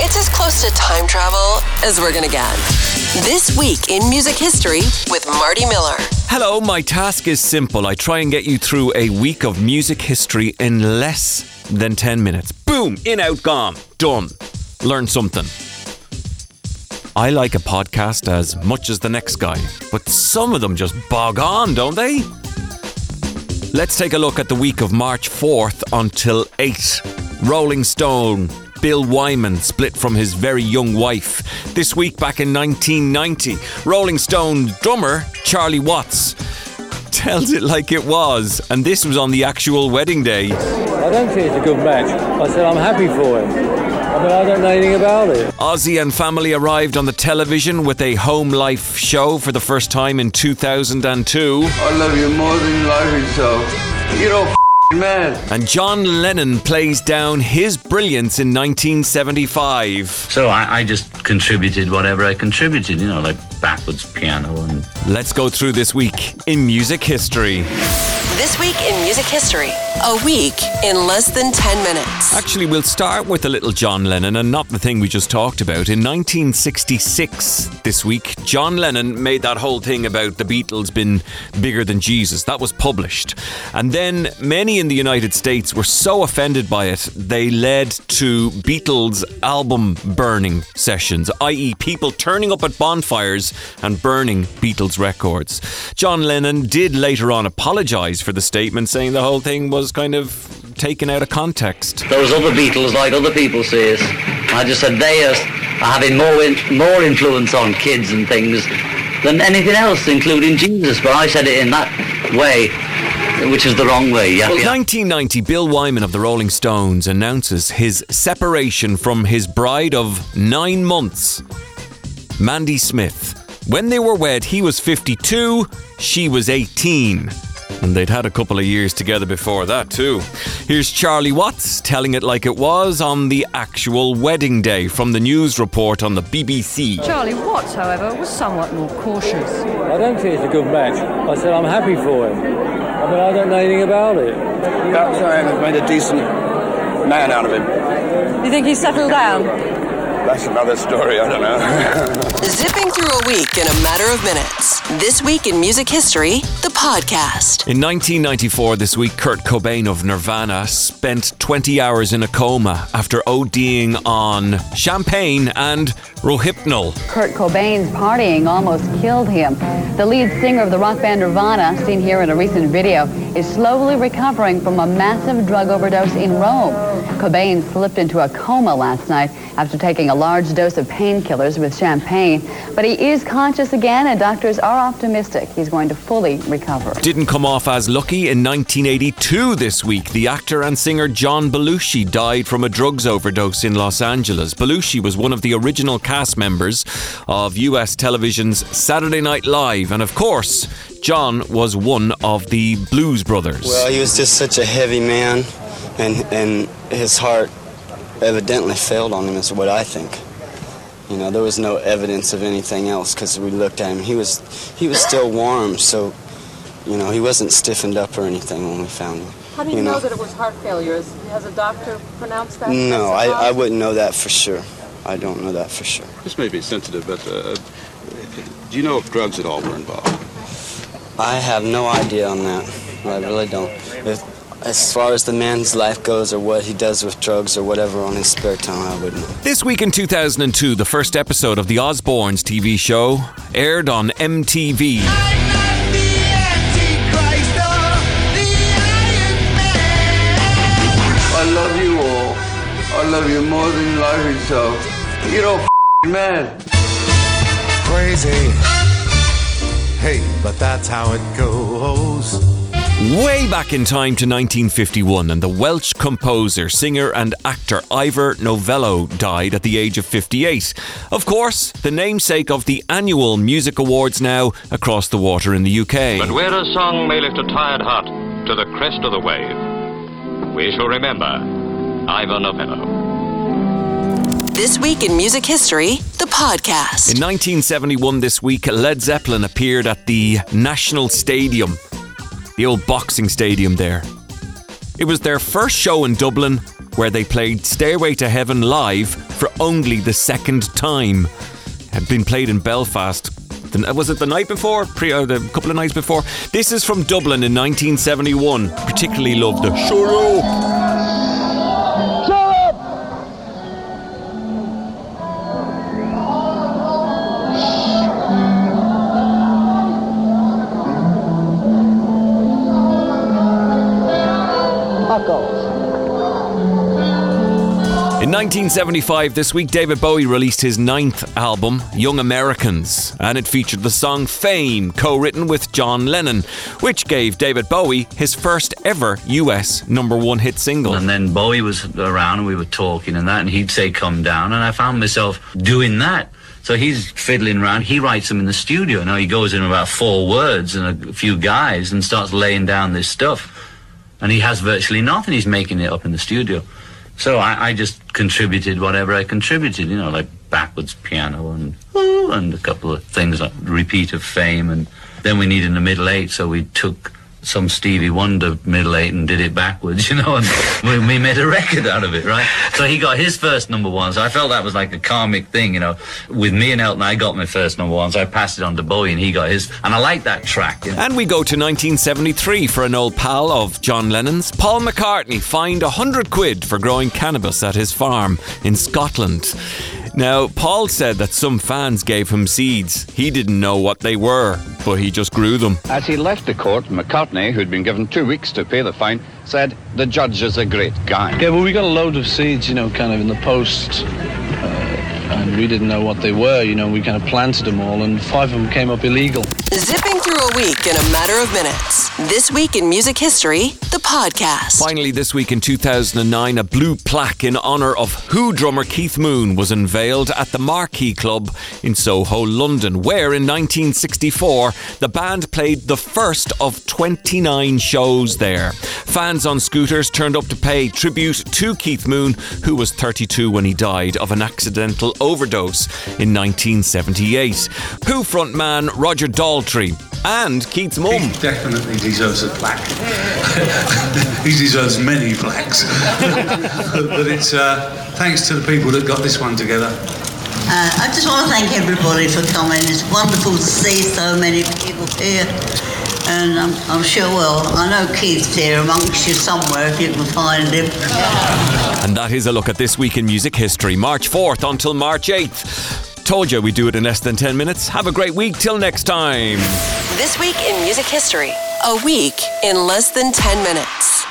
It's as close to time travel as we're gonna get. This week in music history with Marty Miller. Hello, my task is simple. I try and get you through a week of music history in less than 10 minutes. Boom, in, out, gone, done. Learn something. I like a podcast as much as the next guy, but some of them just bog on, don't they? Let's take a look at the week of March 4th until 8. Rolling Stone, Bill Wyman split from his very young wife. This week back in 1990, Rolling Stone drummer Charlie Watts tells it like it was, and this was on the actual wedding day. I don't think it's a good match. I said I'm happy for him. I don't know anything about it. Ozzy and family arrived on the television with a home life show for the first time in 2002. I love you more than life itself. You're a man. And John Lennon plays down his brilliance in 1975. So I just contributed whatever I contributed, like backwards piano. And let's go through this week in music history. This week in music history, a week in less than 10 minutes. Actually, we'll start with a little John Lennon and not the thing we just talked about. In 1966, this week, John Lennon made that whole thing about the Beatles being bigger than Jesus. That was published. And then many in the United States were so offended by it, they led to Beatles album burning sessions, i.e. people turning up at bonfires and burning Beatles records. John Lennon did later on apologise for the statement, saying the whole thing was kind of taken out of context. Those other Beatles, like other people say it, I just said they are having more influence on kids and things than anything else, including Jesus. But I said it in that way, which is the wrong way. Yeah. Well, 1990, Bill Wyman of the Rolling Stones announces his separation from his bride of 9 months, Mandy Smith. When they were wed, he was 52, she was 18. And they'd had a couple of years together before that too. Here's Charlie Watts telling it like it was on the actual wedding day from the news report on the BBC. Charlie Watts, however, was somewhat more cautious. I don't think it's a good match. I said I'm happy for him. I don't know anything about it. Perhaps I have made a decent man out of him. You think he's settled down? That's another story, I don't know. Zipping through a week in a matter of minutes. This week in music history, the podcast. In 1994, this week, Kurt Cobain of Nirvana spent 20 hours in a coma after ODing on champagne and Rohypnol. Kurt Cobain's partying almost killed him. The lead singer of the rock band Nirvana, seen here in a recent video, is slowly recovering from a massive drug overdose in Rome. Cobain slipped into a coma last night after taking a large dose of painkillers with champagne. But he is conscious again, and doctors are optimistic he's going to fully recover. Didn't come off as lucky. In 1982 this week, the actor and singer John Belushi died from a drugs overdose in Los Angeles. Belushi was one of the original cast members of US television's Saturday Night Live, and of course, John was one of the Blues Brothers. Well, he was just such a heavy man, and his heart evidently failed on him, is what I think. There was no evidence of anything else because we looked at him. He was still warm, so, he wasn't stiffened up or anything when we found him. How do you know that it was heart failure? Has a doctor pronounced that? No, I wouldn't know that for sure. I don't know that for sure. This may be sensitive, but do you know if drugs at all were involved? I have no idea on that. I really don't. As far as the man's life goes or what he does with drugs or whatever on his spare time, I wouldn't know. This week in 2002, the first episode of The Osbournes TV show aired on MTV. I love you all. I love you more than life itself. You're a man. Crazy. Hey, but that's how it goes. Way back in time to 1951, and the Welsh composer, singer and actor Ivor Novello died at the age of 58. Of course, the namesake of the annual music awards now across the water in the UK. But where a song may lift a tired heart to the crest of the wave, we shall remember Ivor Novello. This week in music history, the podcast. In 1971 this week, Led Zeppelin appeared at the National Stadium, the old boxing stadium there. It was their first show in Dublin where they played Stairway to Heaven live for only the second time. It had been played in Belfast. Was it the night before? The couple of nights before? This is from Dublin in 1971. Particularly loved the Shut Up! In 1975, this week, David Bowie released his 9th album, Young Americans, and it featured the song Fame, co-written with John Lennon, which gave David Bowie his first ever US #1 hit single. And then Bowie was around and we were talking and that, and he'd say, come down, and I found myself doing that. So he's fiddling around, he writes them in the studio. Now he goes in about 4 words and a few guys and starts laying down this stuff. And he has virtually nothing, he's making it up in the studio. So I just contributed whatever I contributed, you know, like backwards piano and a couple of things like repeat of Fame. And then we needed a middle 8, so we took some Stevie Wonder middle 8 and did it backwards, you know, and we made a record out of it, right? So he got his first #1, so I felt that was like a karmic thing, you know. With me and Elton, I got my first #1, so I passed it on to Bowie and he got his, and I like that track. You know? And we go to 1973 for an old pal of John Lennon's. Paul McCartney fined £100 for growing cannabis at his farm in Scotland. Now, Paul said that some fans gave him seeds. He didn't know what they were, but he just grew them. As he left the court, McCartney, who'd been given 2 weeks to pay the fine, said, "The judge is a great guy." Yeah, well, we got a load of seeds, you know, kind of in the post, and we didn't know what they were, you know, we kind of planted them all, and 5 of them came up illegal. Zipping through a week in a matter of minutes. This Week in Music History, the podcast. Finally, this week in 2009, a blue plaque in honour of Who drummer Keith Moon was unveiled at the Marquee Club in Soho, London, where in 1964 the band played the first of 29 shows there. Fans on scooters turned up to pay tribute to Keith Moon, who was 32 when he died of an accidental overdose in 1978. Who frontman Roger Daltrey and Keith's mum. He definitely deserves a plaque. He deserves many plaques. But it's thanks to the people that got this one together. I just want to thank everybody for coming. It's wonderful to see so many people here. And I'm sure, well, I know Keith's here amongst you somewhere if you can find him. And that is a look at This Week in Music History, March 4th until March 8th. Told you we'd do it in less than 10 minutes. Have a great week. Till next time. This Week in Music History. A week in less than 10 minutes.